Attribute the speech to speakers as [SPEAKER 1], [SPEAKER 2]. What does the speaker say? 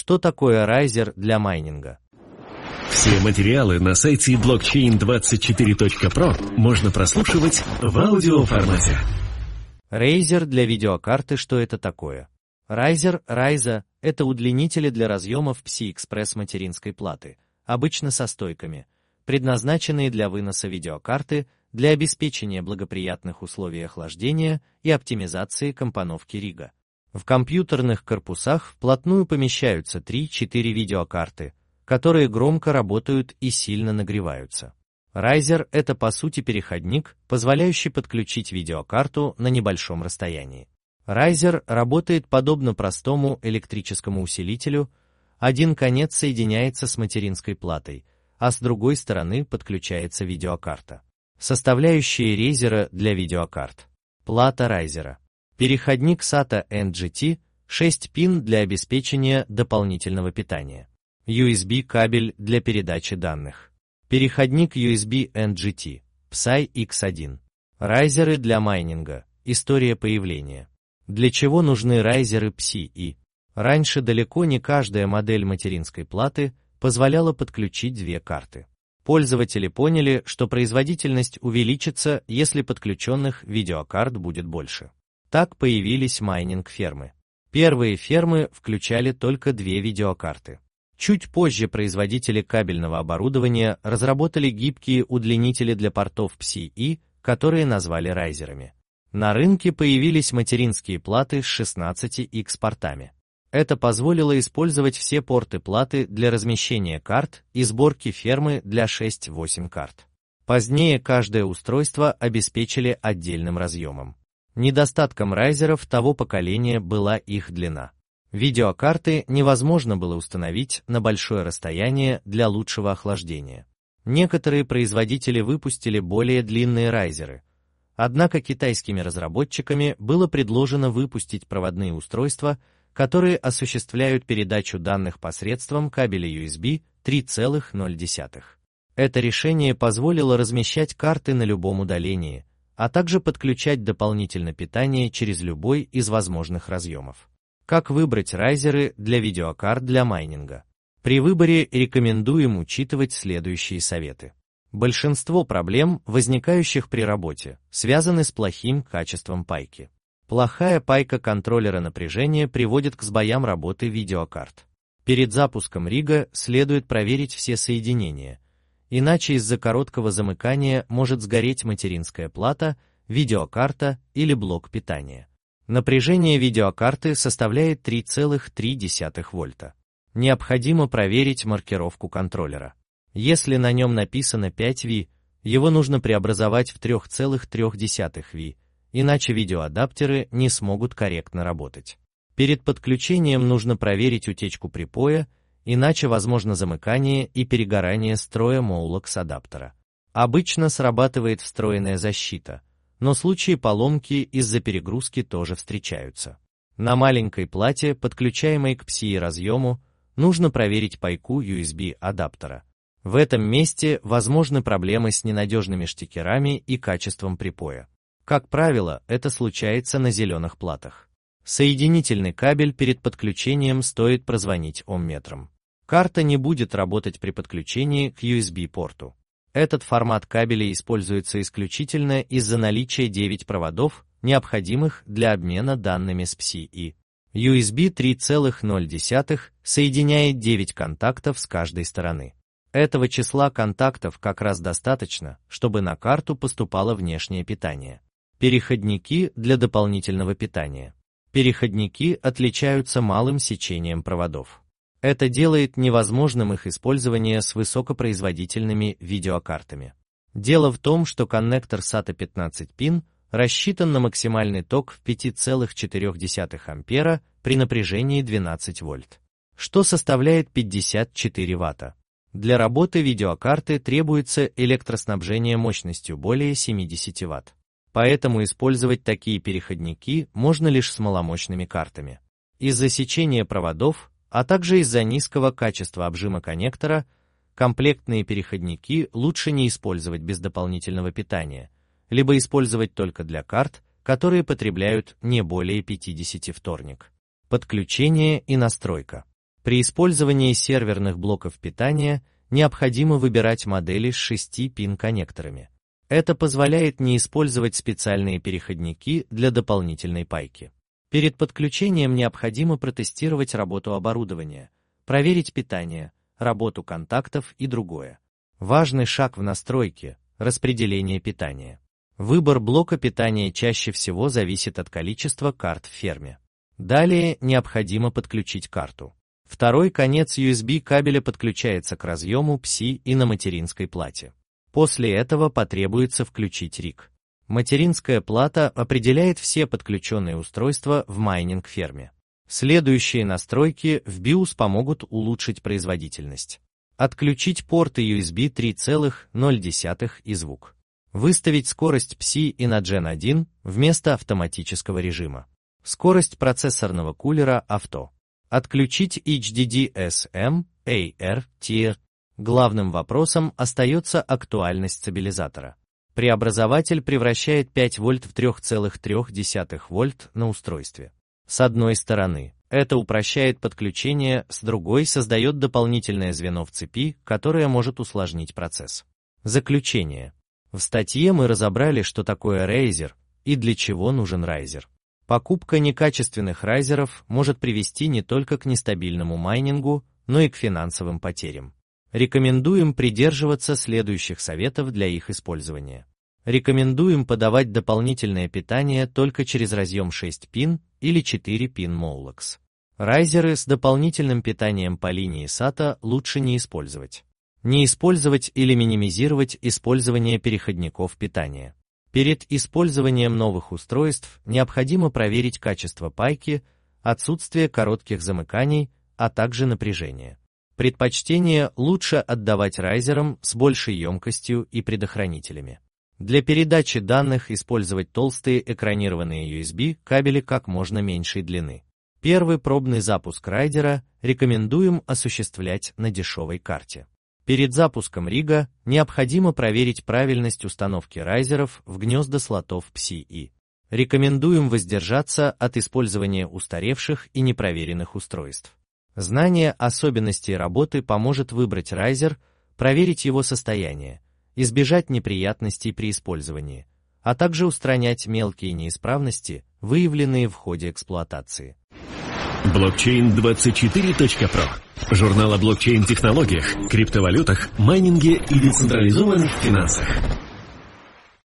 [SPEAKER 1] Что такое райзер для майнинга?
[SPEAKER 2] Все материалы на сайте blockchain24.pro можно прослушивать в аудиоформате.
[SPEAKER 1] Райзер для видеокарты. Что это такое? Райза – это удлинители для разъемов PCI-Express материнской платы, обычно со стойками, предназначенные для выноса видеокарты для обеспечения благоприятных условий охлаждения и оптимизации компоновки рига. В компьютерных корпусах вплотную помещаются 3-4 видеокарты, которые громко работают и сильно нагреваются. Райзер – это по сути переходник, позволяющий подключить видеокарту на небольшом расстоянии. Райзер работает подобно простому электрическому усилителю, один конец соединяется с материнской платой, а с другой стороны подключается видеокарта. Составляющие райзера для видеокарт. Плата райзера. Переходник SATA NGT, 6 пин для обеспечения дополнительного питания. USB кабель для передачи данных. Переходник USB NGT, PSI X1. Райзеры для майнинга. История появления. Для чего нужны райзеры PCI? Раньше далеко не каждая модель материнской платы позволяла подключить две карты. Пользователи поняли, что производительность увеличится, если подключенных видеокарт будет больше. Так появились майнинг-фермы. Первые фермы включали только две видеокарты. Чуть позже производители кабельного оборудования разработали гибкие удлинители для портов PCI, которые назвали райзерами. На рынке появились материнские платы с 16X портами. Это позволило использовать все порты платы для размещения карт и сборки фермы для 6-8 карт. Позднее каждое устройство обеспечили отдельным разъемом. Недостатком райзеров того поколения была их длина. Видеокарты невозможно было установить на большое расстояние для лучшего охлаждения. Некоторые производители выпустили более длинные райзеры. Однако китайскими разработчиками было предложено выпустить проводные устройства, которые осуществляют передачу данных посредством кабеля USB 3.0. Это решение позволило размещать карты на любом удалении, а также подключать дополнительно питание через любой из возможных разъемов. Как выбрать райзеры для видеокарт для майнинга? При выборе рекомендуем учитывать следующие советы. Большинство проблем, возникающих при работе, связаны с плохим качеством пайки. Плохая пайка контроллера напряжения приводит к сбоям работы видеокарт. Перед запуском рига следует проверить все соединения, иначе из-за короткого замыкания может сгореть материнская плата, видеокарта или блок питания. Напряжение видеокарты составляет 3,3 вольта. Необходимо проверить маркировку контроллера. Если на нем написано 5V, его нужно преобразовать в 3,3V, иначе видеоадаптеры не смогут корректно работать. Перед подключением нужно проверить утечку припоя, иначе возможно замыкание и перегорание строя Molex адаптера. Обычно срабатывает встроенная защита, но случаи поломки из-за перегрузки тоже встречаются. На маленькой плате, подключаемой к PCI разъему, нужно проверить пайку USB адаптера. В этом месте возможны проблемы с ненадежными штекерами и качеством припоя. Как правило, это случается на зеленых платах. Соединительный кабель перед подключением стоит прозвонить омметром. Карта не будет работать при подключении к USB-порту. Этот формат кабеля используется исключительно из-за наличия 9 проводов, необходимых для обмена данными с PCI. USB 3.0 соединяет 9 контактов с каждой стороны. Этого числа контактов как раз достаточно, чтобы на карту поступало внешнее питание. Переходники для дополнительного питания. Переходники отличаются малым сечением проводов. Это делает невозможным их использование с высокопроизводительными видеокартами. Дело в том, что коннектор SATA 15 пин рассчитан на максимальный ток в 5,4 ампера при напряжении 12 вольт, что составляет 54 ватта. Для работы видеокарты требуется электроснабжение мощностью более 70 Вт. Поэтому использовать такие переходники можно лишь с маломощными картами. Из-за сечения проводов, а также из-за низкого качества обжима коннектора, комплектные переходники лучше не использовать без дополнительного питания, либо использовать только для карт, которые потребляют не более 50 вторник. Подключение и настройка. При использовании серверных блоков питания необходимо выбирать модели с 6-пин-коннекторами. Это позволяет не использовать специальные переходники для дополнительной пайки. Перед подключением необходимо протестировать работу оборудования, проверить питание, работу контактов и другое. Важный шаг в настройке – распределение питания. Выбор блока питания чаще всего зависит от количества карт в ферме. Далее необходимо подключить карту. Второй конец USB кабеля подключается к разъему PSI и на материнской плате. После этого потребуется включить риг. Материнская плата определяет все подключенные устройства в майнинг-ферме. Следующие настройки в BIOS помогут улучшить производительность. Отключить порты USB 3.0 и звук. Выставить скорость PSI и на Gen 1 вместо автоматического режима. Скорость процессорного кулера авто. Отключить HDD SM, AR, TIR. Главным вопросом остается актуальность стабилизатора. Преобразователь превращает 5 вольт в 3,3 вольт на устройстве. С одной стороны, это упрощает подключение, с другой создает дополнительное звено в цепи, которое может усложнить процесс. Заключение. В статье мы разобрали, что такое райзер и для чего нужен райзер. Покупка некачественных райзеров может привести не только к нестабильному майнингу, но и к финансовым потерям. Рекомендуем придерживаться следующих советов для их использования. Рекомендуем подавать дополнительное питание только через разъем 6-пин или 4-пин Molex. Райзеры с дополнительным питанием по линии SATA лучше не использовать. Не использовать или минимизировать использование переходников питания. Перед использованием новых устройств необходимо проверить качество пайки, отсутствие коротких замыканий, а также напряжение. Предпочтение лучше отдавать райзерам с большей емкостью и предохранителями. Для передачи данных использовать толстые экранированные USB кабели как можно меньшей длины. Первый пробный запуск райзера рекомендуем осуществлять на дешевой карте. Перед запуском рига необходимо проверить правильность установки райзеров в гнезда слотов PSI. Рекомендуем воздержаться от использования устаревших и непроверенных устройств. Знание особенностей работы поможет выбрать райзер, проверить его состояние, избежать неприятностей при использовании, а также устранять мелкие неисправности, выявленные в ходе эксплуатации.
[SPEAKER 2] Blockchain24.pro. Журнал о блокчейн-технологиях, криптовалютах, майнинге и децентрализованных финансах.